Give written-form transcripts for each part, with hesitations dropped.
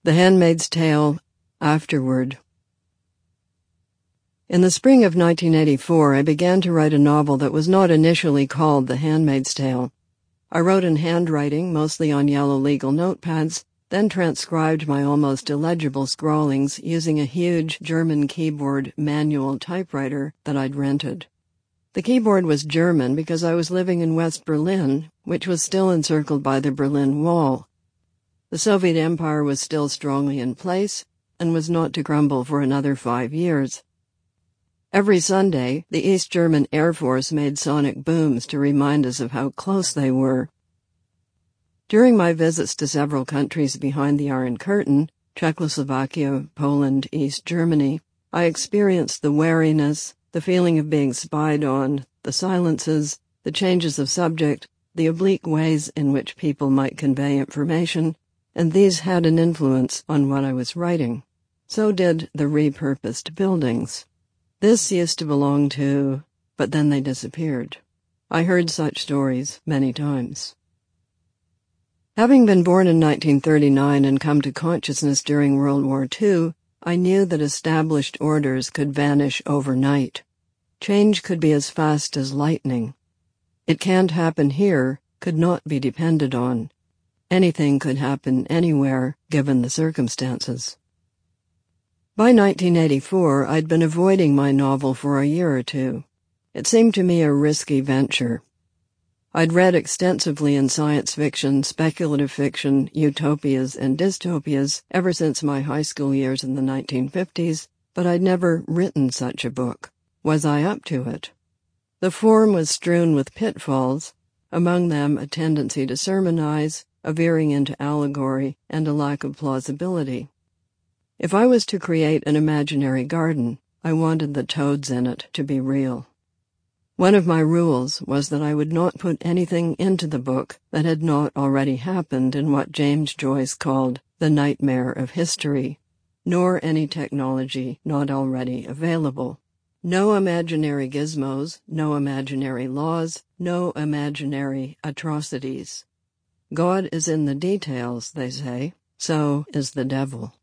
The Handmaid's Tale, Afterward. In the spring of 1984, I began to write a novel that was not initially called The Handmaid's Tale. I wrote in handwriting, mostly on yellow legal notepads, then transcribed my almost illegible scrawlings using a huge German keyboard manual typewriter that I'd rented. The keyboard was German because I was living in West Berlin, which was still encircled by the Berlin Wall. The Soviet Empire was still strongly in place and was not to crumble for another 5 years. Every Sunday, the East German Air Force made sonic booms to remind us of how close they were. During my visits to several countries behind the Iron Curtain, Czechoslovakia, Poland, East Germany, I experienced the wariness, the feeling of being spied on, the silences, the changes of subject, the oblique ways in which people might convey information, and these had an influence on what I was writing. So did the repurposed buildings. This used to belong to, but then they disappeared. I heard such stories many times. Having been born in 1939 and come to consciousness during World War II, I knew that established orders could vanish overnight. Change could be as fast as lightning. It can't happen here could not be depended on. Anything could happen anywhere, given the circumstances. By 1984, I'd been avoiding my novel for a year or two. It seemed to me a risky venture. I'd read extensively in science fiction, speculative fiction, utopias, and dystopias ever since my high school years in the 1950s, but I'd never written such a book. Was I up to it? The form was strewn with pitfalls, among them a tendency to sermonize, a veering into allegory, and a lack of plausibility. If I was to create an imaginary garden, I wanted the toads in it to be real. One of my rules was that I would not put anything into the book that had not already happened in what James Joyce called the nightmare of history, nor any technology not already available. No imaginary gizmos, no imaginary laws, no imaginary atrocities. God is in the details, they say, so is the devil.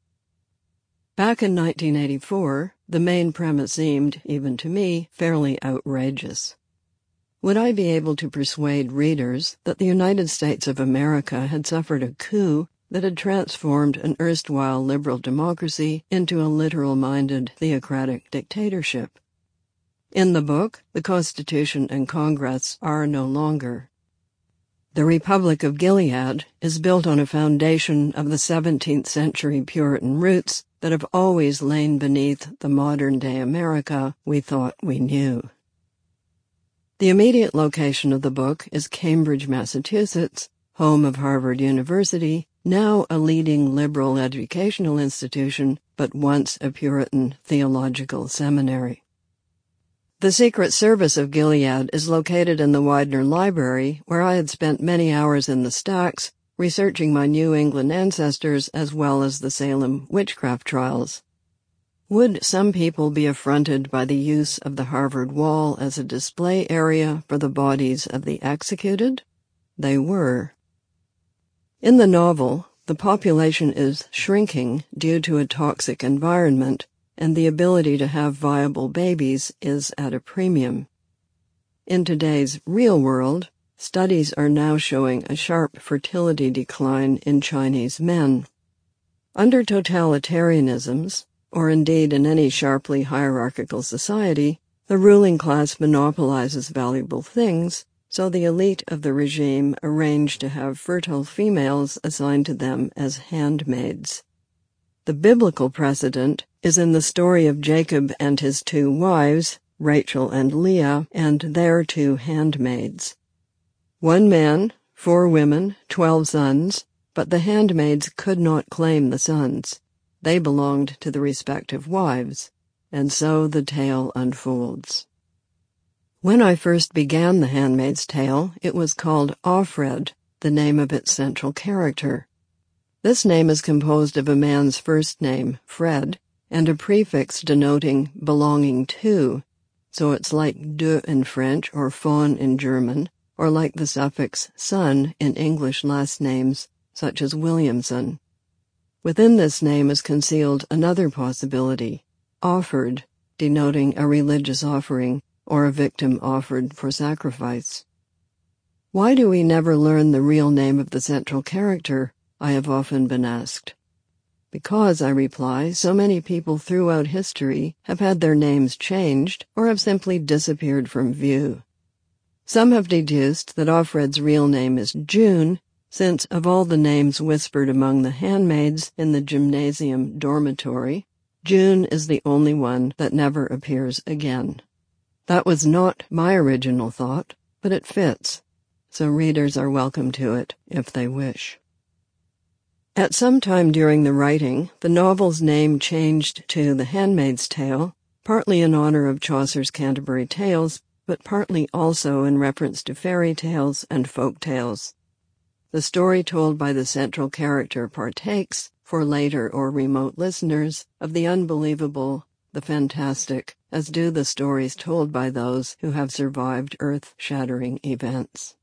Back in 1984, the main premise seemed, even to me, fairly outrageous. Would I be able to persuade readers that the United States of America had suffered a coup that had transformed an erstwhile liberal democracy into a literal-minded theocratic dictatorship? In the book, the Constitution and Congress are no longer. The Republic of Gilead is built on a foundation of the 17th century Puritan roots that have always lain beneath the modern-day America we thought we knew. The immediate location of the book is Cambridge, Massachusetts, home of Harvard University, now a leading liberal educational institution, but once a Puritan theological seminary. The Secret Service of Gilead is located in the Widener Library, where I had spent many hours in the stacks, researching my New England ancestors as well as the Salem witchcraft trials. Would some people be affronted by the use of the Harvard Wall as a display area for the bodies of the executed? They were. In the novel, the population is shrinking due to a toxic environment, and the ability to have viable babies is at a premium. In today's real world, studies are now showing a sharp fertility decline in Chinese men. Under totalitarianisms, or indeed in any sharply hierarchical society, the ruling class monopolizes valuable things, so the elite of the regime arrange to have fertile females assigned to them as handmaids. The biblical precedent is in the story of Jacob and his 2 wives, Rachel and Leah, and their 2 handmaids. 1 man, 4 women, 12 sons, but the handmaids could not claim the sons. They belonged to the respective wives, and so the tale unfolds. When I first began The Handmaid's Tale, it was called Offred, the name of its central character. This name is composed of a man's first name, Fred, and a prefix denoting belonging to, so it's like de in French or von in German, or like the suffix son in English last names, such as Williamson. Within this name is concealed another possibility, offered, denoting a religious offering or a victim offered for sacrifice. Why do we never learn the real name of the central character? I have often been asked. Because, I reply, so many people throughout history have had their names changed or have simply disappeared from view. Some have deduced that Offred's real name is June, since of all the names whispered among the handmaids in the gymnasium dormitory, June is the only one that never appears again. That was not my original thought, but it fits, so readers are welcome to it if they wish. At some time during the writing, the novel's name changed to The Handmaid's Tale, partly in honor of Chaucer's Canterbury Tales, but partly also in reference to fairy tales and folk tales. The story told by the central character partakes, for later or remote listeners, of the unbelievable, the fantastic, as do the stories told by those who have survived earth-shattering events.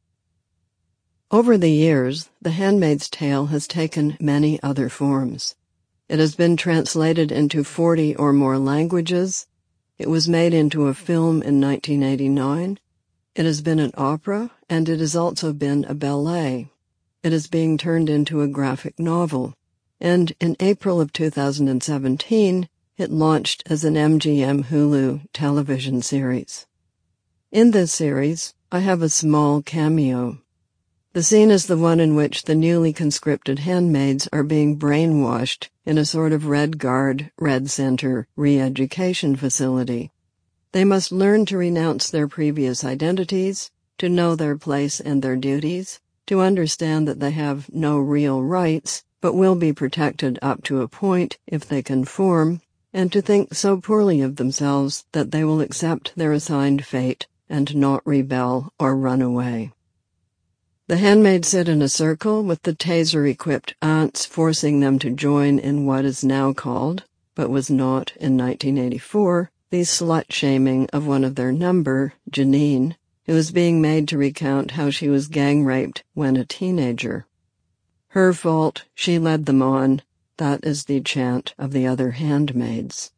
Over the years, The Handmaid's Tale has taken many other forms. It has been translated into 40 or more languages. It was made into a film in 1989. It has been an opera, and it has also been a ballet. It is being turned into a graphic novel, and in April of 2017, it launched as an MGM Hulu television series. In this series, I have a small cameo. The scene is the one in which the newly conscripted handmaids are being brainwashed in a sort of Red Guard, Red Center re-education facility. They must learn to renounce their previous identities, to know their place and their duties, to understand that they have no real rights, but will be protected up to a point if they conform, and to think so poorly of themselves that they will accept their assigned fate and not rebel or run away. The handmaids sit in a circle with the taser-equipped aunts forcing them to join in what is now called, but was not in 1984, the slut-shaming of one of their number, Janine, who is being made to recount how she was gang-raped when a teenager. Her fault, she led them on, that is the chant of the other handmaids.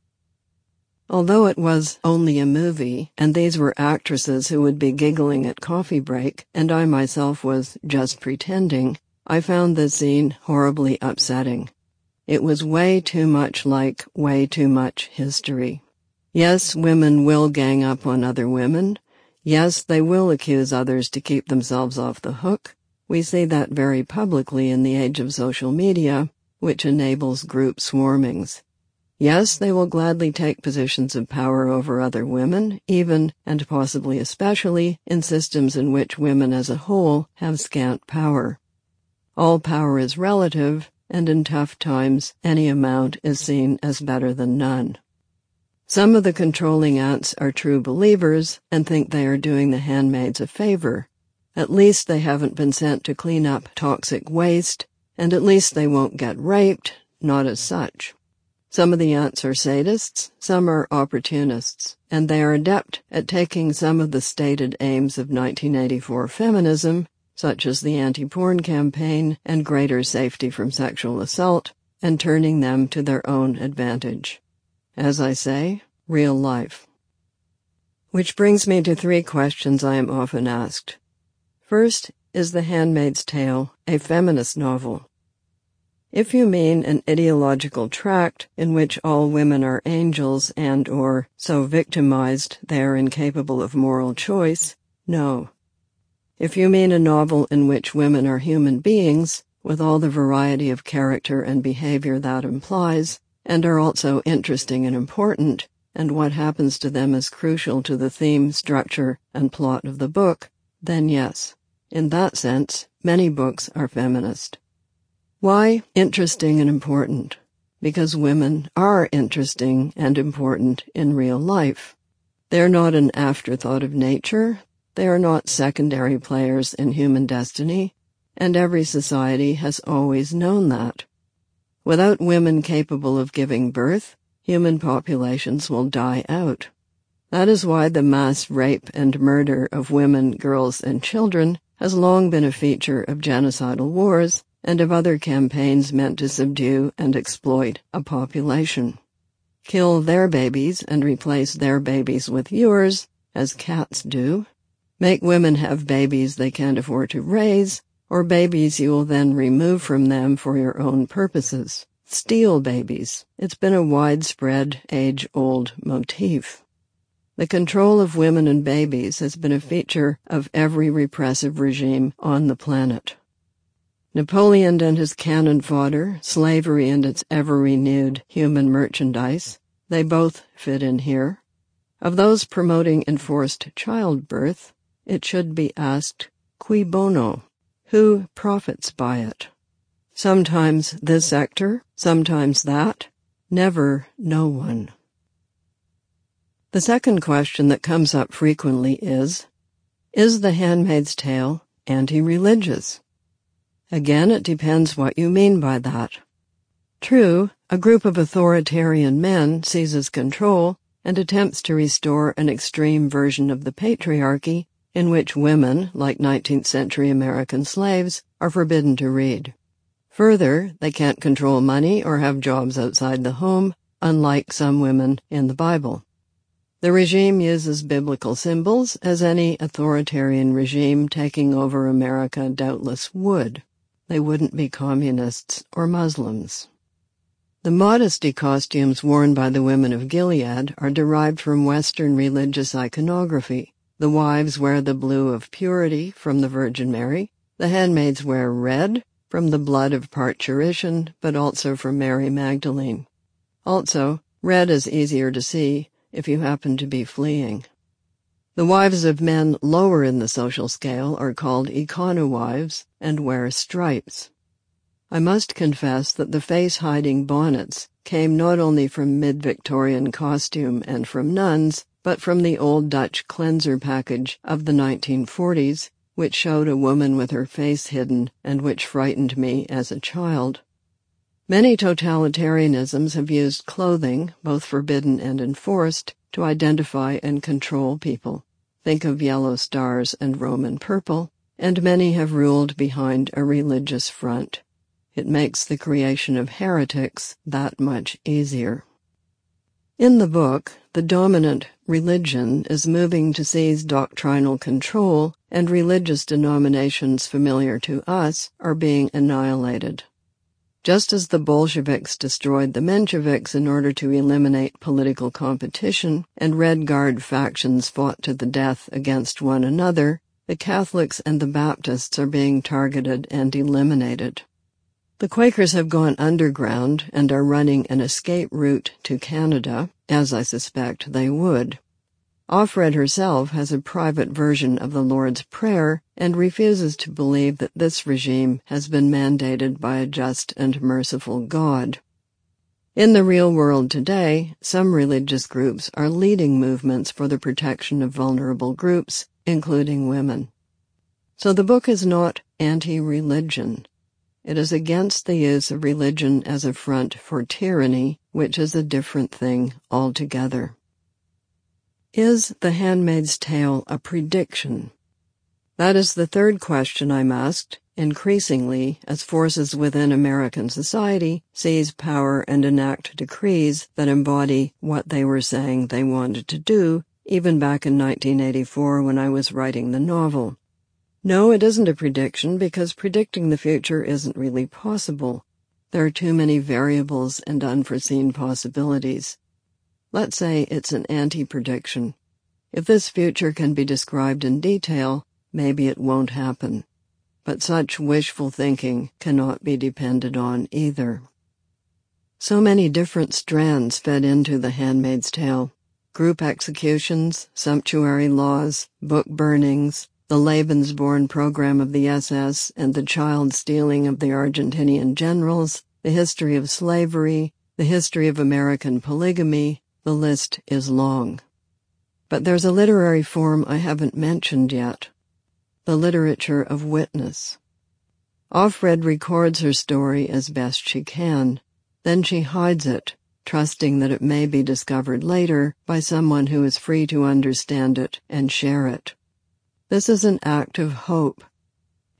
Although it was only a movie, and these were actresses who would be giggling at coffee break, and I myself was just pretending, I found this scene horribly upsetting. It was way too much like way too much history. Yes, women will gang up on other women. Yes, they will accuse others to keep themselves off the hook. We see that very publicly in the age of social media, which enables group swarmings. Yes, they will gladly take positions of power over other women, even, and possibly especially, in systems in which women as a whole have scant power. All power is relative, and in tough times, any amount is seen as better than none. Some of the controlling aunts are true believers and think they are doing the handmaids a favor. At least they haven't been sent to clean up toxic waste, and at least they won't get raped, not as such. Some of the aunts are sadists, some are opportunists, and they are adept at taking some of the stated aims of 1984 feminism, such as the anti-porn campaign and greater safety from sexual assault, and turning them to their own advantage. As I say, real life. Which brings me to 3 questions I am often asked. First, is The Handmaid's Tale a feminist novel? If you mean an ideological tract in which all women are angels and or so victimized they are incapable of moral choice, no. If you mean a novel in which women are human beings, with all the variety of character and behavior that implies, and are also interesting and important, and what happens to them is crucial to the theme, structure, and plot of the book, then yes, in that sense, many books are feminist. Why interesting and important? Because women are interesting and important in real life. They are not an afterthought of nature, they are not secondary players in human destiny, and every society has always known that. Without women capable of giving birth, human populations will die out. That is why the mass rape and murder of women, girls, and children has long been a feature of genocidal wars, and of other campaigns meant to subdue and exploit a population. Kill their babies and replace their babies with yours, as cats do. Make women have babies they can't afford to raise, or babies you will then remove from them for your own purposes. Steal babies. It's been a widespread, age-old motif. The control of women and babies has been a feature of every repressive regime on the planet. Napoleon and his cannon fodder, slavery and its ever-renewed human merchandise, they both fit in here. Of those promoting enforced childbirth, it should be asked, cui bono? Who profits by it? Sometimes this sector, sometimes that, never no one. The second question that comes up frequently is The Handmaid's Tale anti-religious? Again, it depends what you mean by that. True, a group of authoritarian men seizes control and attempts to restore an extreme version of the patriarchy in which women, like 19th century American slaves, are forbidden to read. Further, they can't control money or have jobs outside the home, unlike some women in the Bible. The regime uses biblical symbols, as any authoritarian regime taking over America doubtless would. They wouldn't be communists or Muslims. The modesty costumes worn by the women of Gilead are derived from Western religious iconography. The wives wear the blue of purity from the Virgin Mary. The handmaids wear red from the blood of parturition, but also from Mary Magdalene. Also, red is easier to see if you happen to be fleeing. The wives of men lower in the social scale are called econo-wives and wear stripes. I must confess that the face-hiding bonnets came not only from mid-Victorian costume and from nuns, but from the old Dutch cleanser package of the 1940s, which showed a woman with her face hidden and which frightened me as a child. Many totalitarianisms have used clothing, both forbidden and enforced, to identify and control people. Think of yellow stars and Roman purple, and many have ruled behind a religious front. It makes the creation of heretics that much easier. In the book, the dominant religion is moving to seize doctrinal control, and religious denominations familiar to us are being annihilated. Just as the Bolsheviks destroyed the Mensheviks in order to eliminate political competition, and Red Guard factions fought to the death against one another, the Catholics and the Baptists are being targeted and eliminated. The Quakers have gone underground and are running an escape route to Canada, as I suspect they would. Offred herself has a private version of the Lord's Prayer and refuses to believe that this regime has been mandated by a just and merciful God. In the real world today, some religious groups are leading movements for the protection of vulnerable groups, including women. So the book is not anti-religion. It is against the use of religion as a front for tyranny, which is a different thing altogether. Is The Handmaid's Tale a prediction? That is the third question I'm asked, increasingly, as forces within American society seize power and enact decrees that embody what they were saying they wanted to do, even back in 1984 when I was writing the novel. No, it isn't a prediction, because predicting the future isn't really possible. There are too many variables and unforeseen possibilities. Let's say it's an anti-prediction. If this future can be described in detail, maybe it won't happen. But such wishful thinking cannot be depended on either. So many different strands fed into The Handmaid's Tale. Group executions, sumptuary laws, book burnings, the Lebensborn program of the SS and the child stealing of the Argentinian generals, the history of slavery, the history of American polygamy. The list is long. But there's a literary form I haven't mentioned yet. The literature of witness. Offred records her story as best she can. Then she hides it, trusting that it may be discovered later by someone who is free to understand it and share it. This is an act of hope.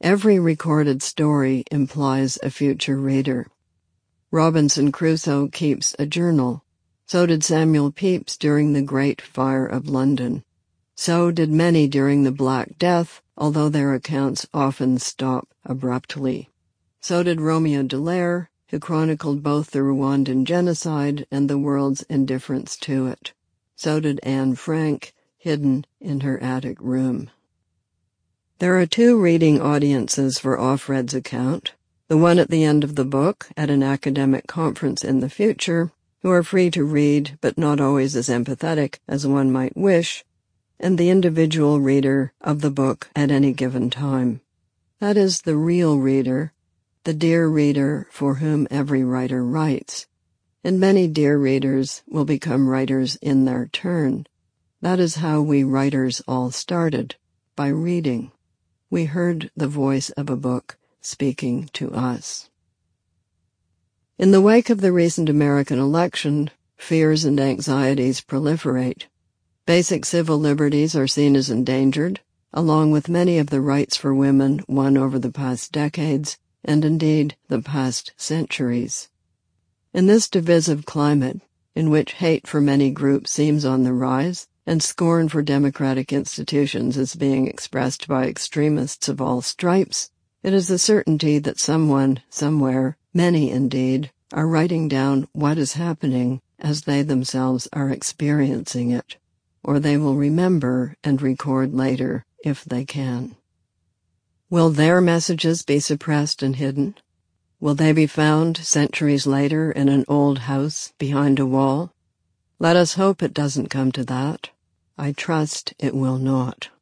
Every recorded story implies a future reader. Robinson Crusoe keeps a journal. So did Samuel Pepys during the Great Fire of London. So did many during the Black Death, although their accounts often stop abruptly. So did Romeo Dallaire, who chronicled both the Rwandan genocide and the world's indifference to it. So did Anne Frank, hidden in her attic room. There are two reading audiences for Offred's account, the one at the end of the book at an academic conference in the future, who are free to read but not always as empathetic as one might wish, and the individual reader of the book at any given time. That is the real reader, the dear reader for whom every writer writes. And many dear readers will become writers in their turn. That is how we writers all started, by reading. We heard the voice of a book speaking to us. In the wake of the recent American election, fears and anxieties proliferate. Basic civil liberties are seen as endangered, along with many of the rights for women won over the past decades, and indeed the past centuries. In this divisive climate, in which hate for many groups seems on the rise, and scorn for democratic institutions is being expressed by extremists of all stripes, it is a certainty that someone, somewhere, many indeed, are writing down what is happening as they themselves are experiencing it, or they will remember and record later if they can. Will their messages be suppressed and hidden? Will they be found centuries later in an old house behind a wall? Let us hope it doesn't come to that. I trust it will not.